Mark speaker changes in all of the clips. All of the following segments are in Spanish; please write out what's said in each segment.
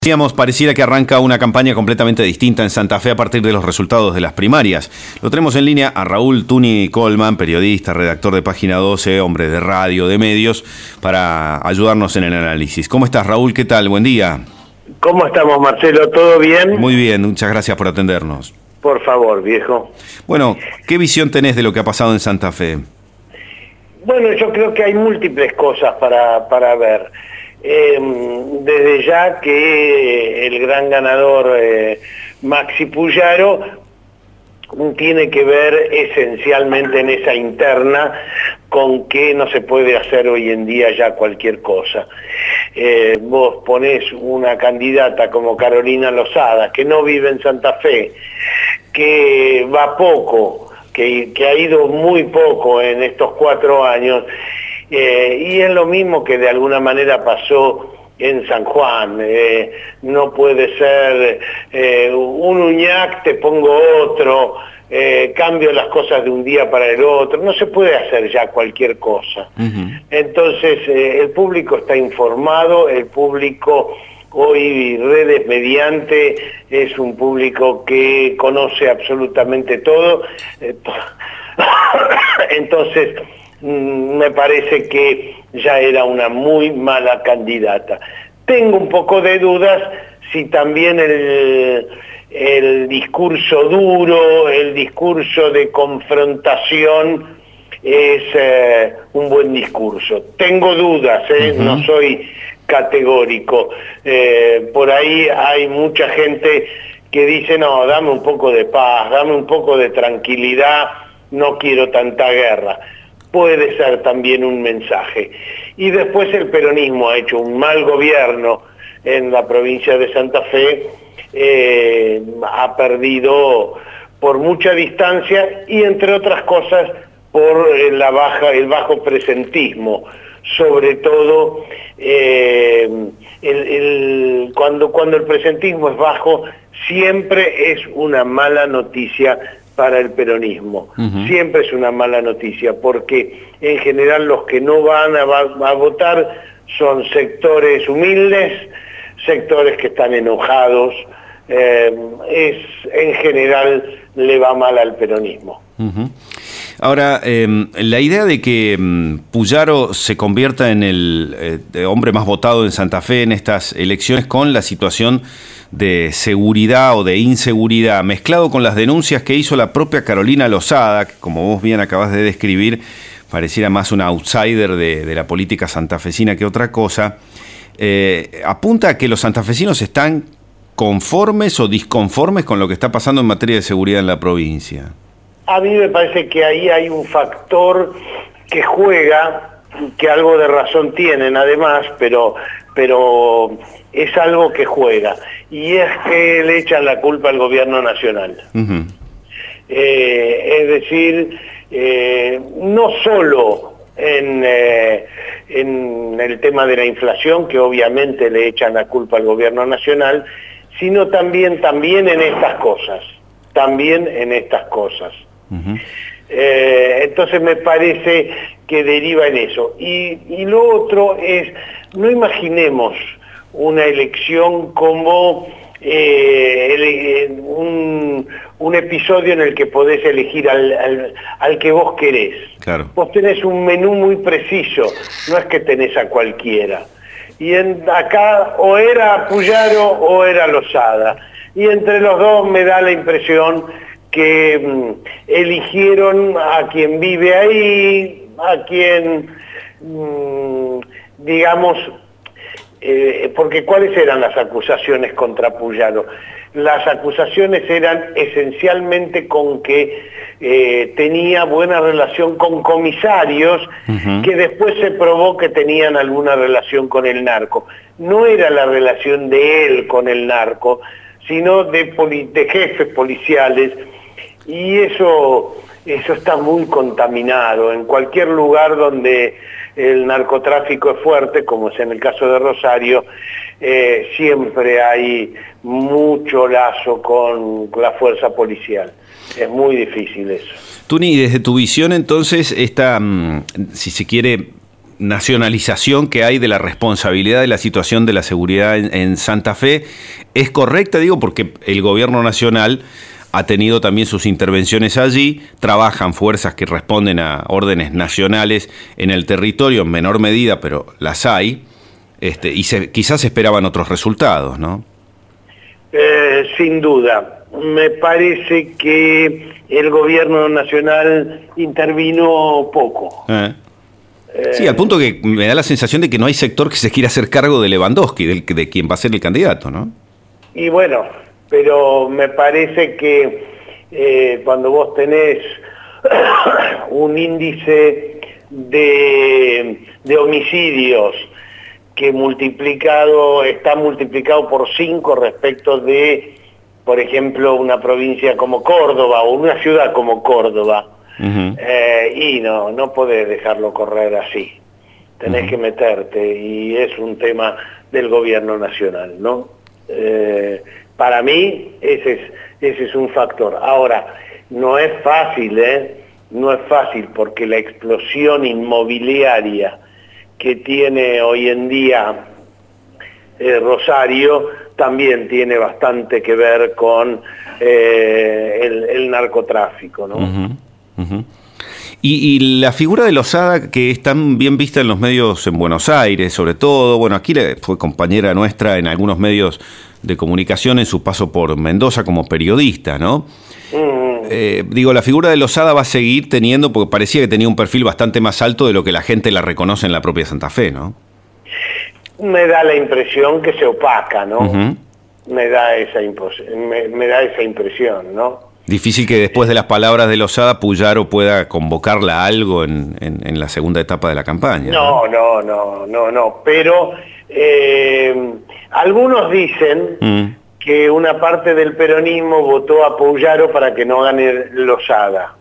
Speaker 1: Decíamos, pareciera que arranca una campaña completamente distinta en Santa Fe a partir de los resultados de las primarias. Lo tenemos en línea a Raúl Tuni Colman, periodista, redactor de Página 12, hombre de radio, de medios, para ayudarnos en el análisis. ¿Cómo estás, Raúl? ¿Qué tal? Buen día.
Speaker 2: ¿Cómo estamos, Marcelo? ¿Todo bien?
Speaker 1: Muy bien, muchas gracias por atendernos.
Speaker 2: Por favor, viejo.
Speaker 1: Bueno, ¿qué visión tenés de lo que ha pasado en Santa Fe?
Speaker 2: Bueno, yo creo que hay múltiples cosas para ver. Desde ya que el gran ganador Maxi Puyaro tiene que ver esencialmente en esa interna con que no se puede hacer hoy en día ya cualquier cosa. Vos ponés una candidata como Carolina Lozada, que no vive en Santa Fe, que va poco, que ha ido muy poco en estos 4 años, y es lo mismo que de alguna manera pasó en San Juan. No puede ser un Uñac, te pongo otro, cambio las cosas de un día para el otro, no se puede hacer ya cualquier cosa. Entonces el público está informado, el público hoy, redes mediante, es un público que conoce absolutamente todo. Entonces me parece que ya era una muy mala candidata. Tengo un poco de dudas si también el discurso duro, el discurso de confrontación es un buen discurso. Tengo dudas, no soy categórico. Por ahí hay mucha gente que dice, no, dame un poco de paz, dame un poco de tranquilidad, no quiero tanta guerra. Puede ser también un mensaje. Y después el peronismo ha hecho un mal gobierno en la provincia de Santa Fe, ha perdido por mucha distancia y entre otras cosas por el bajo presentismo. Sobre todo cuando el presentismo es bajo, siempre es una mala noticia para el peronismo. Siempre es una mala noticia, porque en general los que no van a votar son sectores humildes, sectores que están enojados, en general le va mal al peronismo.
Speaker 1: Ahora, la idea de que Puyaro se convierta en el hombre más votado en Santa Fe en estas elecciones, con la situación de seguridad o de inseguridad, mezclado con las denuncias que hizo la propia Carolina Lozada, que, como vos bien acabás de describir, pareciera más una outsider de la política santafesina que otra cosa, apunta a que los santafesinos están conformes o disconformes con lo que está pasando en materia de seguridad en la provincia.
Speaker 2: A mí me parece que ahí hay un factor que juega, que algo de razón tienen además, pero es algo que juega, y es que le echan la culpa al gobierno nacional. Es decir, no solo en el tema de la inflación, que obviamente le echan la culpa al gobierno nacional, sino también en estas cosas, entonces me parece que deriva en eso. Y lo otro es, no imaginemos una elección como un episodio en el que podés elegir al que vos querés.
Speaker 1: Claro.
Speaker 2: Vos tenés un menú muy preciso, no es que tenés a cualquiera. Y acá o era Puyaro o era Lozada. Y entre los dos me da la impresión que eligieron a quien vive ahí, a quien, digamos, porque ¿cuáles eran las acusaciones contra Puyaro? Las acusaciones eran esencialmente con que tenía buena relación con comisarios, que después se probó que tenían alguna relación con el narco. No era la relación de él con el narco, sino de jefes policiales, y eso está muy contaminado. En cualquier lugar donde el narcotráfico es fuerte, como es en el caso de Rosario, siempre hay mucho lazo con la fuerza policial. Es muy difícil eso.
Speaker 1: Tuni, desde tu visión entonces, esta, si se quiere, nacionalización que hay de la responsabilidad de la situación de la seguridad en Santa Fe es correcta, digo, porque el gobierno nacional ha tenido también sus intervenciones allí, trabajan fuerzas que responden a órdenes nacionales en el territorio en menor medida, pero las hay, y quizás esperaban otros resultados, ¿no?
Speaker 2: Sin duda. Me parece que el gobierno nacional intervino poco.
Speaker 1: Sí, al punto que me da la sensación de que no hay sector que se quiera hacer cargo de Lewandowski, de quien va a ser el candidato, ¿no?
Speaker 2: Y bueno, pero me parece que cuando vos tenés un índice de homicidios que está multiplicado por 5 respecto de, por ejemplo, una provincia como Córdoba o una ciudad como Córdoba, y no podés dejarlo correr así. Tenés que meterte, y es un tema del gobierno nacional, ¿no? Para mí ese es un factor. Ahora, no es fácil, no es fácil, porque la explosión inmobiliaria que tiene hoy en día Rosario también tiene bastante que ver con el narcotráfico, ¿no?
Speaker 1: Y la figura de Lozada, que es tan bien vista en los medios en Buenos Aires, sobre todo, bueno, aquí fue compañera nuestra en algunos medios de comunicación en su paso por Mendoza como periodista, ¿no? Digo, la figura de Lozada va a seguir teniendo, porque parecía que tenía un perfil bastante más alto de lo que la gente la reconoce en la propia Santa Fe, ¿no?
Speaker 2: Me da la impresión que se opaca, ¿no? Me da esa impresión, ¿no?
Speaker 1: Difícil que después de las palabras de Lozada Puyaro pueda convocarla a algo en la segunda etapa de la campaña.
Speaker 2: No, pero algunos dicen que una parte del peronismo votó a Puyaro para que no gane Lozada.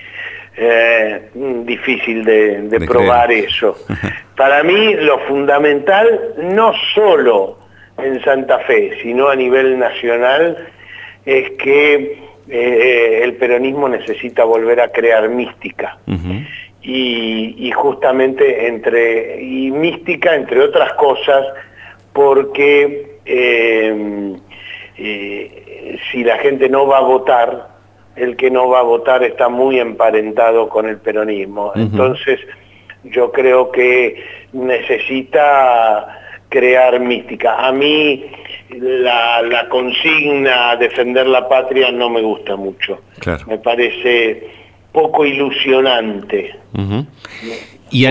Speaker 2: Difícil de probar eso. Para mí lo fundamental, no solo en Santa Fe, sino a nivel nacional, es que el peronismo necesita volver a crear mística. Y justamente mística, entre otras cosas, porque si la gente no va a votar, el que no va a votar está muy emparentado con el peronismo. Entonces yo creo que necesita crear mística. A mí la consigna defender la patria no me gusta mucho. Claro. Me parece poco ilusionante.
Speaker 1: Y a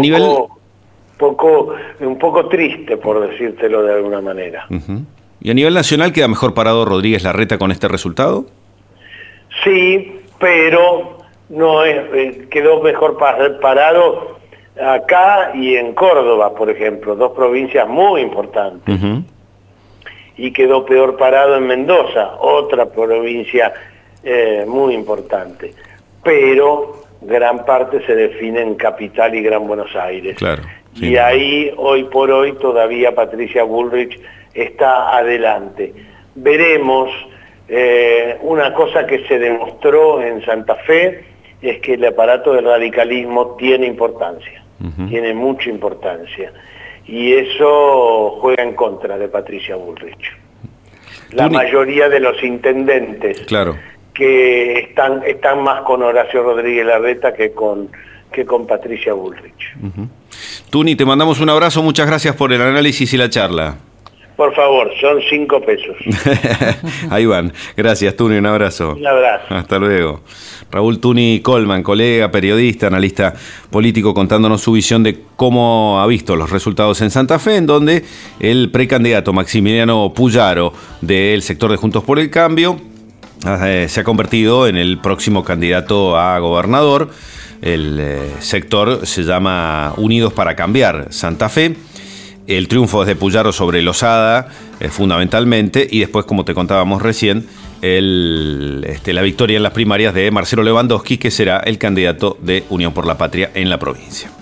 Speaker 2: un poco triste, por decírtelo de alguna manera.
Speaker 1: ¿Y a nivel nacional queda mejor parado Rodríguez Larreta con este resultado?
Speaker 2: Sí, pero no quedó mejor parado acá y en Córdoba, por ejemplo, 2 provincias muy importantes. Y quedó peor parado en Mendoza, otra provincia muy importante. Pero gran parte se define en Capital y Gran Buenos Aires.
Speaker 1: Claro,
Speaker 2: y ahí, hoy por hoy, todavía Patricia Bullrich está adelante. Veremos. Una cosa que se demostró en Santa Fe es que el aparato del radicalismo tiene importancia, tiene mucha importancia, y eso juega en contra de Patricia Bullrich. La mayoría de los intendentes que están más con Horacio Rodríguez Larreta que con Patricia Bullrich.
Speaker 1: Tuni, te mandamos un abrazo, muchas gracias por el análisis y la charla.
Speaker 2: Por favor, son 5 pesos.
Speaker 1: Ahí van. Gracias, Tuni, un abrazo.
Speaker 2: Un abrazo.
Speaker 1: Hasta luego. Raúl Tuni Colman, colega, periodista, analista político, contándonos su visión de cómo ha visto los resultados en Santa Fe, en donde el precandidato Maximiliano Puyaro del sector de Juntos por el Cambio se ha convertido en el próximo candidato a gobernador. El sector se llama Unidos para Cambiar Santa Fe. El triunfo es de Puyaro sobre Lozada, fundamentalmente, y después, como te contábamos recién, la victoria en las primarias de Marcelo Lewandowski, que será el candidato de Unión por la Patria en la provincia.